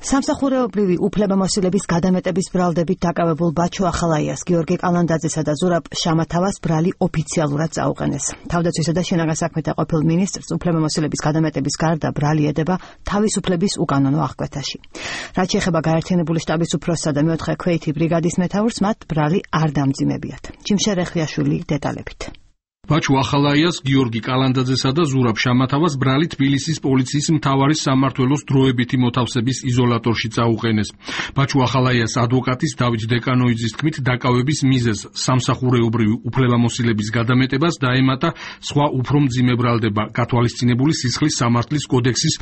სამსახურეობრივი უფლებამოსილების გადამეტების ბრალდებით დაკავებულ ბაჩო ახალაიას, გიორგი კალანდაძესა და ზურაბ შამათავას ბრალი ოფიციალურად წაუყენეს. თავდაცვისა და შინაგან საქმეთა ყოფილ მინისტრს უფლებამოსილების გადამეტების გარდა ბრალი ედება თავისუფლების უკანონო აღკვეთაში. რაც შეეხება გაერთიანებული შტაბის უფროსსა და მეოთხე ქვეითი ბრიგადის მეთაურს, მათ ბრალი არ დამძიმებიათ. ჯიმშერ ეხლიაშვილი დეტალებით. ბაჩო ახალაიას, გიორგი კალანდაძესა და ზურაბ შამათავას ბრალი თბილისის პოლიციის მთავარი სამმართველოს დროებითი მოთავსების იზოლატორში წაუყენეს. ბაჩო ახალაიას ადვოკატის დავით დეკანოიძის თქმით, დაკავების მიზეზს სამსახურეობრივი უფლებამოსილების გადამეტებას დაემატა სხვა უფრო მძიმე ბრალდება გათვალისწინებული სისხლის სამართლის კოდექსის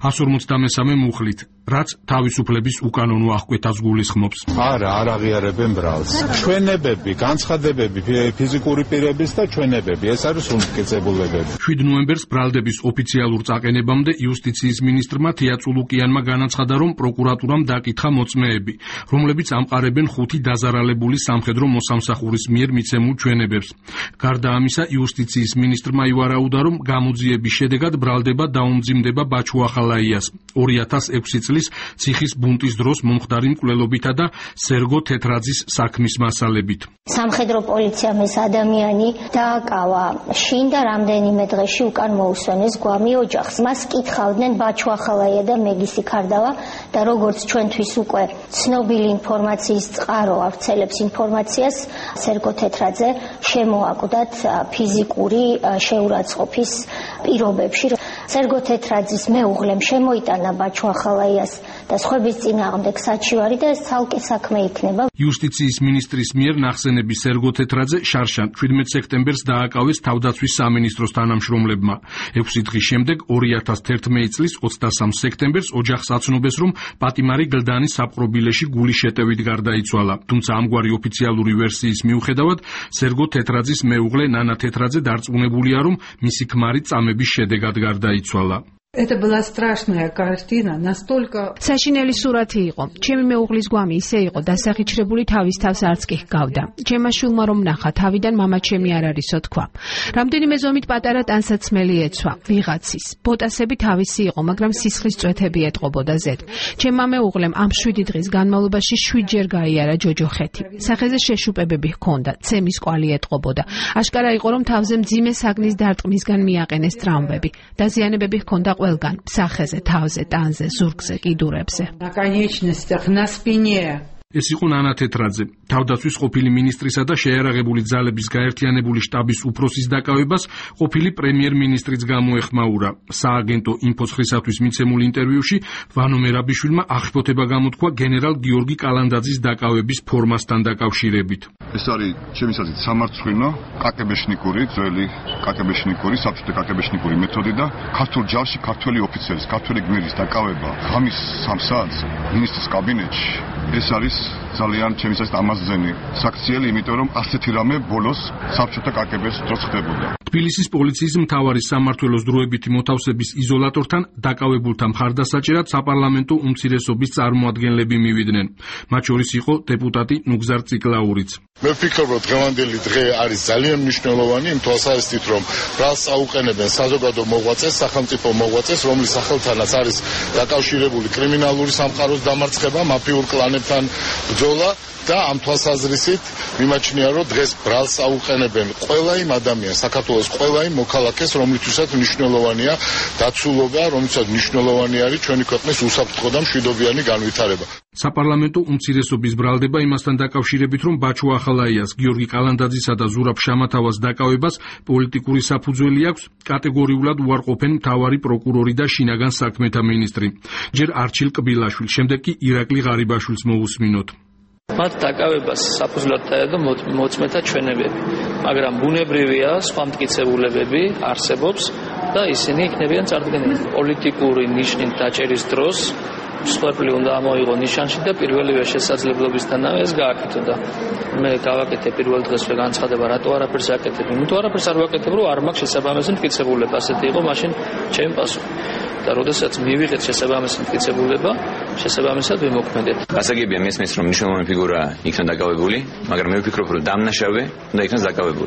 153 მუხლით, რაც თავისუფლების უკანონო აღკვეთას გულისხმობს. არ აღიარებენ ბრალს. ჩვენებები, განცხადებები ფიზიკური პირების და ჩვენებები ეს არის უმტკიცებულებები. 7 ნოემბერს ბრალდების ოფიციალურ წაყენებამდე იუსტიციის მინისტრმა თია წულუკიანმა განაცხადა, რომ პროკურატურამ დაკითხა მოწმეები, რომლებიც ამყარებენ 5 დაზარალებული სამხედრო მოსამსახურის მიერ მიცემულ ჩვენებებს. გარდა ამისა, იუსტიციის მინისტრმა ივარაუდა, რომ გამოძიების შედეგად ბრალდება დაუმძიმდება ბაჩო ახალაიას 2006 წლის ციხის ბუნტის დროს მომხდარი მკვლელობითა და სერგო თეთრაძის საქმის მასალებით. სამხედრო პოლიციამ ეს ადამიანი დააკავა შინ და რამდენიმე დღეში უკან მოუსვენეს გვამი ოჯახს. მას კითხავდნენ ბაჩო ახალაია და მეგისი ქარდავა და როგორც ჩვენთვის უკვე ცნობილი ინფორმაციის წყარო ავრცელებს ინფორმაციას, სერგო თეთრაძე შემოაკვდათ ფიზიკური შეურაცხყოფის პირობებში. სერგო თეთრაძის მეუღლემ შემოიტანა ბაჩო ახალაიას და სხვების წინააღმდეგ საჩივარი და ეს ცალკე საქმე იქნება. იუსტიციის მინისტრის მიერ ნახსენები სერგო თეთრაძე შარშან 17 სექტემბერს დააკავეს თავდაცვის სამინისტროს თანამშრომლებმა. 6 დღის შემდეგ 2011 წლის 23 სექტემბერს ოჯახს აცნობეს, რომ პატიმარი გლდანის საპყრობილეში გულის შეტევით გარდაიცვალა. თუმცა ამგვარი ოფიციალური ვერსიის მიუხედავად, სერგო თეთრაძის მეუღლე ნანა თეთრაძე დარწმუნებულია, რომ მისი ქმარი წამების შედეგად გარდაიცვალა. Это была страшная картина, настолько... საშინელი სურათი იყო. ჩემი მეუღლის გვამი ისე იყო დასახიჩრებული თავის თავს არც კი ჰგავდა. ჩემმა შვილმა რომ ნახა, თავიდან მამა ჩემი არ არისო თქვა. რამდენიმე ზომით პატარა ტანსაცმელი ეცვა, ვიღაცის. ბოტასები თავისი იყო, მაგრამ სისხლის წვეთები ეტყობოდა ზედ. ჩემმა მეუღლემ ამ 7 დღის განმავლობაში 7 ჯერ გაიარა ჯოჯოხეთი. სახეზე შეშუპებები ჰქონდა, ცემის კვალი ეტყობოდა. აშკარა იყო, რომ თავზე მძიმე საგნის დარტყმისგან მიაყენეს ტრავმები. დაზიანებები ჰქონდა ყველგან, სახეზე, თავზე, ტანზე, ზურგზე, კიდურებზე. На конечностях, на спине. ეს იყო ნანა თეთრაძე. თავდაცვის ყოფილი მინისტრისა და შეიარაღებული ძალების გაერთიანებული შტაბის უფროსის დაკავებას ყოფილი პრემიერ-მინისტრიც გამოეხმაურა. სააგენტო ინფოცხრისათვის მიცემულ ინტერვიუში ვანო მერაბიშვილმა აღშფოთება გამოთქვა გენერალ გიორგი კალანდაძის დაკავების ფორმასთან დაკავშირებით. ეს არის ჩემის აზრით სამარცხვინო, კაკებეშნიკური, ძველი კაკებეშნიკური, საბჭოთა კაკებეშნიკური მეთოდი და ქართულ ჯარში ქართველი ოფიცერის, ქართველი გმირის დაკავება ღამის 3 საათს მინისტრის კაბინეტში. ეს არის ძალიან ჩემის აზრით ამასძენი საქციელი, იმიტომ რომ ასეთი რამე ბოლოს საბჭოთა კაკების დროს ხდებოდა. თბილისის პოლიციის მთავარი სამმართველოს დროებითი მოთავსების იზოლატორთან დაკავებულთა მხარდასაჭერად საპარლამენტო უმცირესობის წარმოადგენლები მივიდნენ. მათ შორის იყო დეპუტატი ნუგზარ ციკლაურიც. მე ვფიქრობ, რომ დღევანდელი დღე არის ძალიან მნიშვნელოვანი იმ თვალსაზრისით, რომ ბრალს აუყენებენ საზოგადო მოღვაწეს, სახელმწიფო მოღვაწეს, რომლის სახელთანაც არის დაკავშირებული კრიმინალური სამყაროს დამარცხება, მაფიურ კლანებთან ბრძოლა და ამ თვალსაზრისით მიმაჩნია, რომ დღეს ბრალს აუყენებენ ყველა იმ ადამიანს, საქართველოს ყველა იმ მოქალაქეს, რომლითაც მნიშვნელოვანია დაცულობა, რომლითაც მნიშვნელოვანი არის ჩვენი ქვეყნის უსაფრთხო და მშვიდობიანი განვითარება. საპარლამენტო უმცირესობის ბრალდება იმასთან დაკავშირებით, რომ ბაჩო ახალაიას, გიორგი კალანდაძისა და ზურაბ შამათავას დაკავებას პოლიტიკური საფუძველი აქვს, კატეგორიულად უარყოფენ მთავარი პროკურორი და შინაგან საქმეთა მინისტრი. ჯერ არჩილ კბილაშვილს, შემდეგ კი ირაკლი ღარიბაშვილს მოусმინოთ. მათ დაკავებას საფუძვლად დაედო მოწმეთა ჩვენებები, მაგრამ ბუნებრივია სხვა მტკიცებულებები არსებობს და ისინი იქნებიან წარდგენილი. პოლიტიკური ნიშნით დაჭერის დროს მსხვერპლი უნდა ამოიღო ნიშანში და პირველივე შესაძლებლობისთანავე ეს გააკეთო და მე გავაკეთე პირველ დღესვე განცხადება, რატო არაფერს აკეთებ? იმიტომ არაფერს არ ვაკეთებ, რომ არ მაქვს შესაბამისი მტკიცებულება. ასეთი იყო მაშინ ჩემი პასუხი. და როდესაც მივიღეთ შესაბამისი მტკიცებულება, შესაბამისად ვიმოქმედეთ. გასაგებია მესმის, რომ მნიშვნელოვანი ფიგურა იქნა დაკავებული, მაგრამ მე ვფიქრობ, რომ დამნაშავე უნდა იქნას დაკავებული.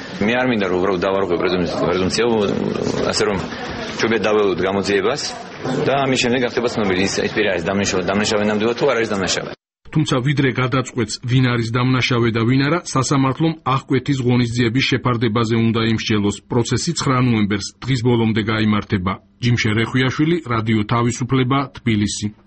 მე არ მინდა რომ უბრალოდ დავარღვე პრეზუმცია, ასე რომ ჩვენ დაველოდოთ გამოძიებას და ამის შემდეგ გახდება ცნობილი ის პირი არის დამნაშავე ნამდვილად თუ არ არის დამნაშავე. თუმცა ვიდრე გადაწყვეტს ვინ არის დამნაშავე და ვინ არა, სასამართლომ აღკვეთის ღონისძიების შეფარდებაზე უნდა იმსჯელოს. პროცესი 9 ნოემბერს დღის ბოლომდე გაიმართება. ჯიმშე რეხვიაშვილი, რადიო თავისუფლება, თბილისი.